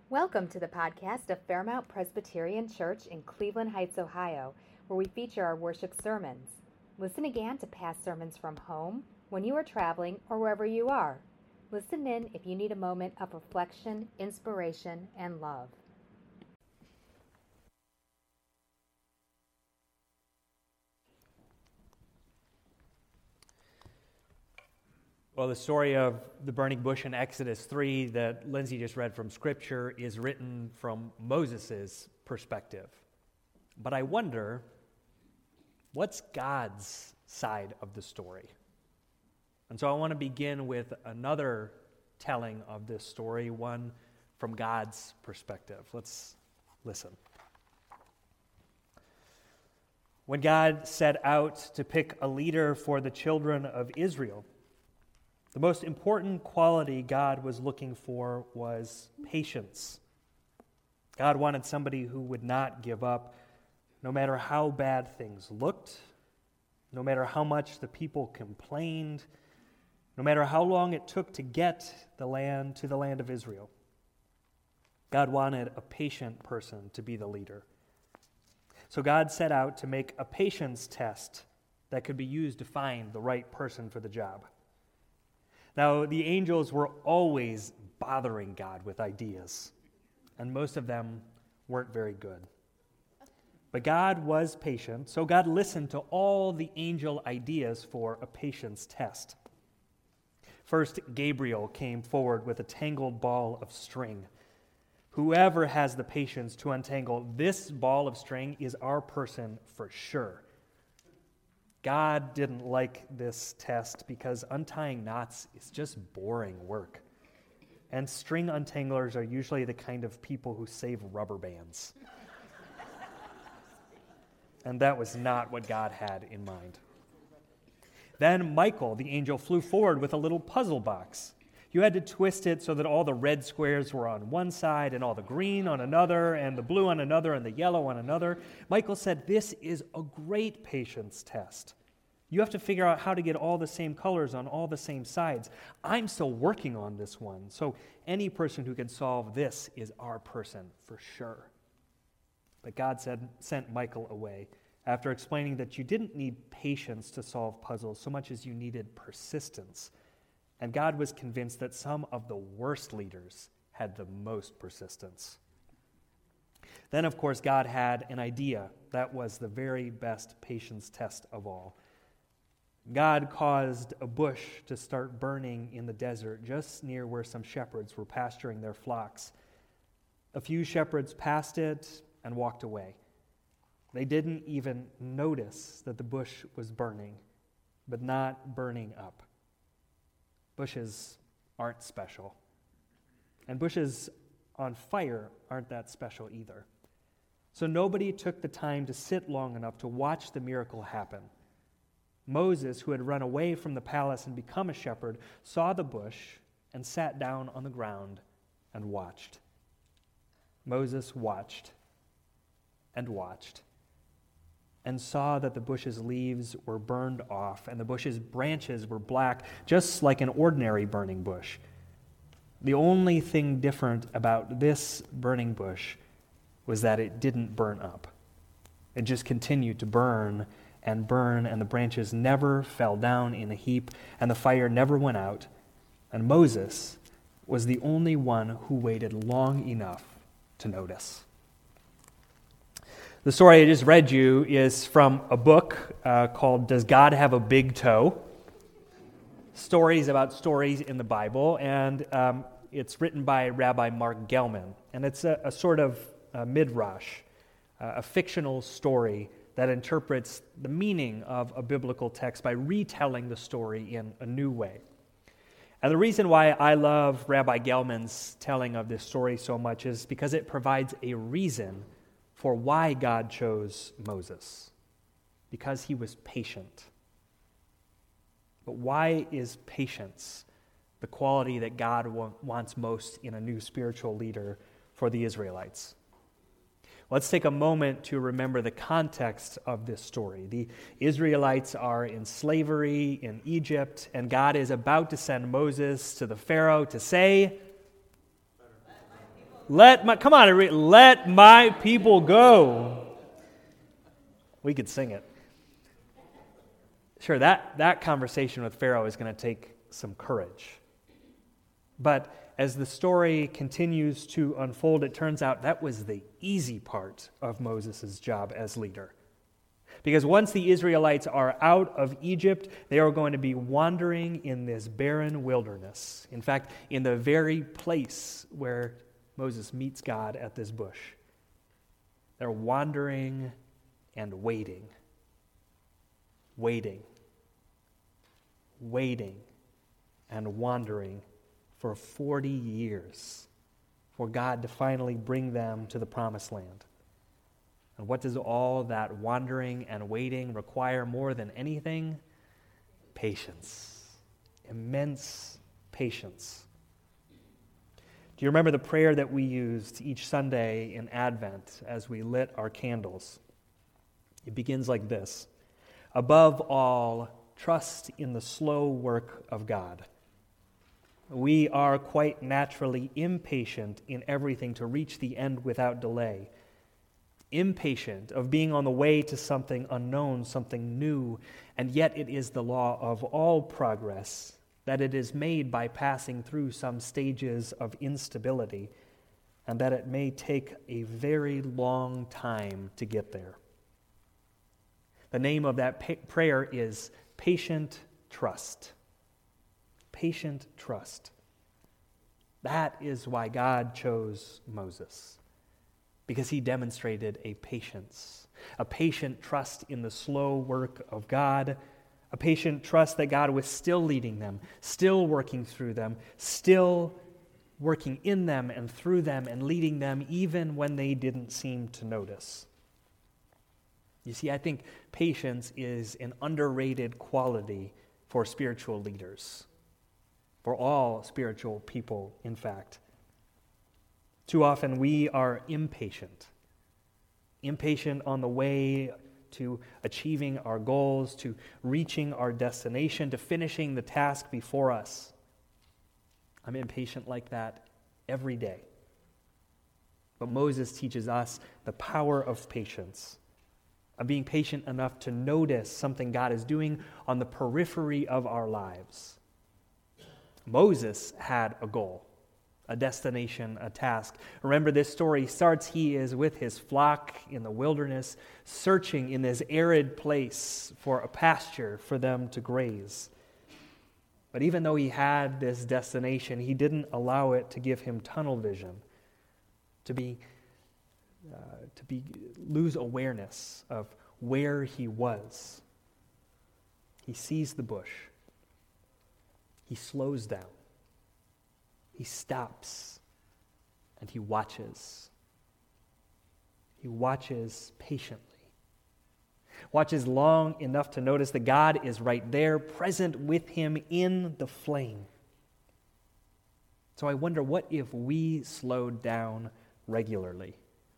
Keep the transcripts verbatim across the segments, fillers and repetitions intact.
Welcome to the podcast of Fairmount Presbyterian Church in Cleveland Heights, Ohio, where we feature our worship sermons. Listen again to past sermons from home, when you are traveling, or wherever you are. Listen in if you need a moment of reflection, inspiration, and love. Well, the story of the burning bush in Exodus three that Lindsay just read from Scripture is written from Moses' perspective. But I wonder, what's God's side of the story? And so I want to begin with another telling of this story, one from God's perspective. Let's listen. When God set out to pick a leader for the children of Israel, the most important quality God was looking for was patience. God wanted somebody who would not give up, no matter how bad things looked, no matter how much the people complained, no matter how long it took to get the land to the land of Israel. God wanted a patient person to be the leader. So God set out to make a patience test that could be used to find the right person for the job. Now, the angels were always bothering God with ideas, and most of them weren't very good. But God was patient, so God listened to all the angel ideas for a patience test. First, Gabriel came forward with a tangled ball of string. Whoever has the patience to untangle this ball of string is our person for sure. God didn't like this test because untying knots is just boring work. And string untanglers are usually the kind of people who save rubber bands. And that was not what God had in mind. Then Michael, the angel, flew forward with a little puzzle box. You had to twist it so that all the red squares were on one side and all the green on another and the blue on another and the yellow on another. Michael said, "This is a great patience test. You have to figure out how to get all the same colors on all the same sides. I'm still working on this one, so any person who can solve this is our person for sure." But God said, sent Michael away after explaining that you didn't need patience to solve puzzles so much as you needed persistence. And God was convinced that some of the worst leaders had the most persistence. Then, of course, God had an idea that was the very best patience test of all. God caused a bush to start burning in the desert just near where some shepherds were pasturing their flocks. A few shepherds passed it and walked away. They didn't even notice that the bush was burning, but not burning up. Bushes aren't special. And bushes on fire aren't that special either. So nobody took the time to sit long enough to watch the miracle happen. Moses, who had run away from the palace and become a shepherd, saw the bush and sat down on the ground and watched. Moses watched and watched and saw that the bush's leaves were burned off and the bush's branches were black, just like an ordinary burning bush. The only thing different about this burning bush was that it didn't burn up. It just continued to burn and burn, and the branches never fell down in a heap, and the fire never went out. And Moses was the only one who waited long enough to notice. The story I just read you is from a book uh, called Does God Have a Big Toe? Stories about stories in the Bible, and um, it's written by Rabbi Mark Gelman, and it's a, a sort of uh, midrash, uh, a fictional story that interprets the meaning of a biblical text by retelling the story in a new way. And the reason why I love Rabbi Gelman's telling of this story so much is because it provides a reason for why God chose Moses. Because he was patient. But why is patience the quality that God wa- wants most in a new spiritual leader for the Israelites? Let's take a moment to remember the context of this story. The Israelites are in slavery in Egypt, and God is about to send Moses to the Pharaoh to say, Let my, come on, let my people go. We could sing it. Sure, that, that conversation with Pharaoh is going to take some courage. But as the story continues to unfold, it turns out that was the easy part of Moses' job as leader. Because once the Israelites are out of Egypt, they are going to be wandering in this barren wilderness. In fact, in the very place where Moses meets God at this bush. They're wandering and waiting. Waiting. Waiting and wandering for forty years for God to finally bring them to the promised land. And what does all that wandering and waiting require more than anything? Patience. Immense patience. Do you remember the prayer that we used each Sunday in Advent as we lit our candles? It begins like this. Above all, trust in the slow work of God. We are quite naturally impatient in everything to reach the end without delay. Impatient of being on the way to something unknown, something new, and yet it is the law of all progress that it is made by passing through some stages of instability, and that it may take a very long time to get there. The name of that pa- prayer is patient trust. Patient trust. That is why God chose Moses, because he demonstrated a patience, a patient trust in the slow work of God, a patient trust that God was still leading them, still working through them, still working in them and through them and leading them even when they didn't seem to notice. You see, I think patience is an underrated quality for spiritual leaders, for all spiritual people, in fact. Too often we are impatient, impatient on the way to achieving our goals, to reaching our destination, to finishing the task before us. I'm impatient like that every day. But Moses teaches us the power of patience, of being patient enough to notice something God is doing on the periphery of our lives. Moses had a goal, a destination, a task. Remember, this story starts, he is with his flock in the wilderness, searching in this arid place for a pasture for them to graze. But even though he had this destination, he didn't allow it to give him tunnel vision, to be, uh, to be lose awareness of where he was. He sees the bush. He slows down. He stops and he watches. He watches patiently. Watches long enough to notice that God is right there, present with him in the flame. So I wonder, what if we slowed down regularly?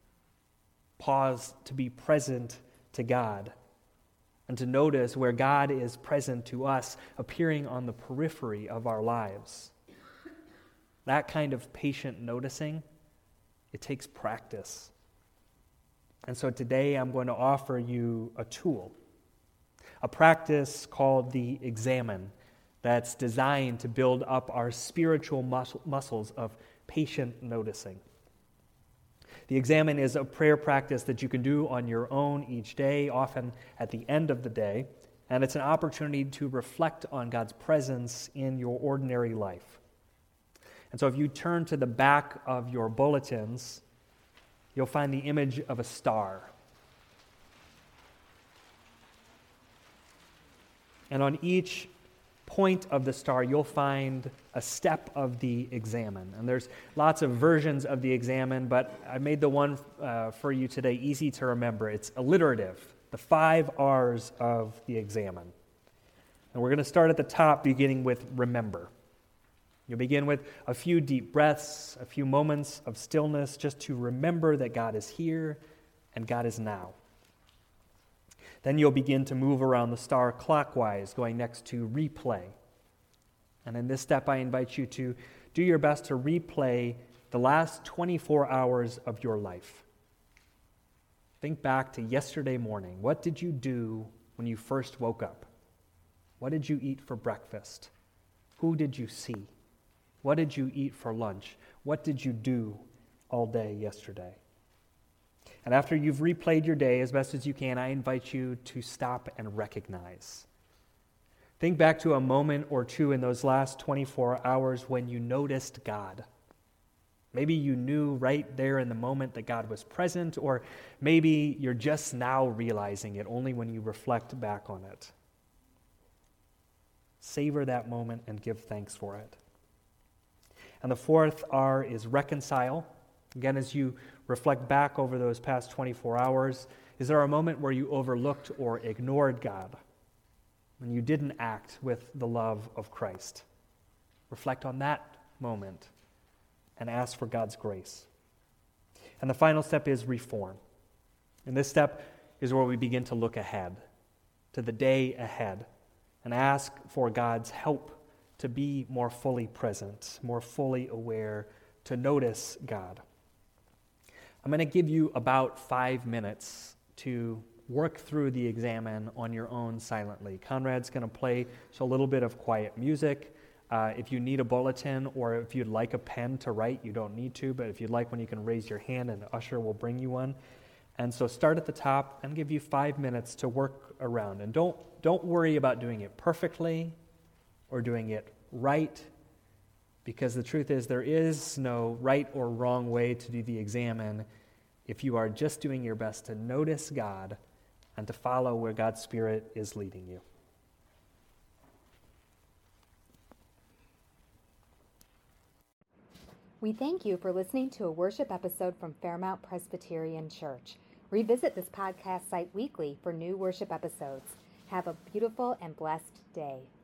Pause to be present to God and to notice where God is present to us, appearing on the periphery of our lives. That kind of patient noticing, it takes practice. And so today I'm going to offer you a tool, a practice called the Examen, that's designed to build up our spiritual mus- muscles of patient noticing. The Examen is a prayer practice that you can do on your own each day, often at the end of the day, and it's an opportunity to reflect on God's presence in your ordinary life. And so if you turn to the back of your bulletins, you'll find the image of a star. And on each point of the star, you'll find a step of the Examen. And there's lots of versions of the Examen, but I made the one uh, for you today easy to remember. It's alliterative, the five R's of the Examen. And we're going to start at the top, beginning with remember. You'll begin with a few deep breaths, a few moments of stillness, just to remember that God is here and God is now. Then you'll begin to move around the star clockwise, going next to replay. And in this step, I invite you to do your best to replay the last twenty-four hours of your life. Think back to yesterday morning. What did you do when you first woke up? What did you eat for breakfast? Who did you see? What did you eat for lunch? What did you do all day yesterday? And after you've replayed your day as best as you can, I invite you to stop and recognize. Think back to a moment or two in those last twenty-four hours when you noticed God. Maybe you knew right there in the moment that God was present, or maybe you're just now realizing it only when you reflect back on it. Savor that moment and give thanks for it. And the fourth R is reconcile. Again, as you reflect back over those past twenty-four hours, is there a moment where you overlooked or ignored God? When you didn't act with the love of Christ? Reflect on that moment and ask for God's grace. And the final step is reform. And this step is where we begin to look ahead, to the day ahead, and ask for God's help to be more fully present, more fully aware, to notice God. I'm going to give you about five minutes to work through the examen on your own silently. Conrad's going to play just a little bit of quiet music. Uh, if you need a bulletin or if you'd like a pen to write, you don't need to, but if you'd like one, you can raise your hand and the usher will bring you one. And so start at the top and give you five minutes to work around. And don't don't worry about doing it perfectly or doing it right, because the truth is there is no right or wrong way to do the examen if you are just doing your best to notice God and to follow where God's Spirit is leading you. We thank you for listening to a worship episode from Fairmount Presbyterian Church. Revisit this podcast site weekly for new worship episodes. Have a beautiful and blessed day.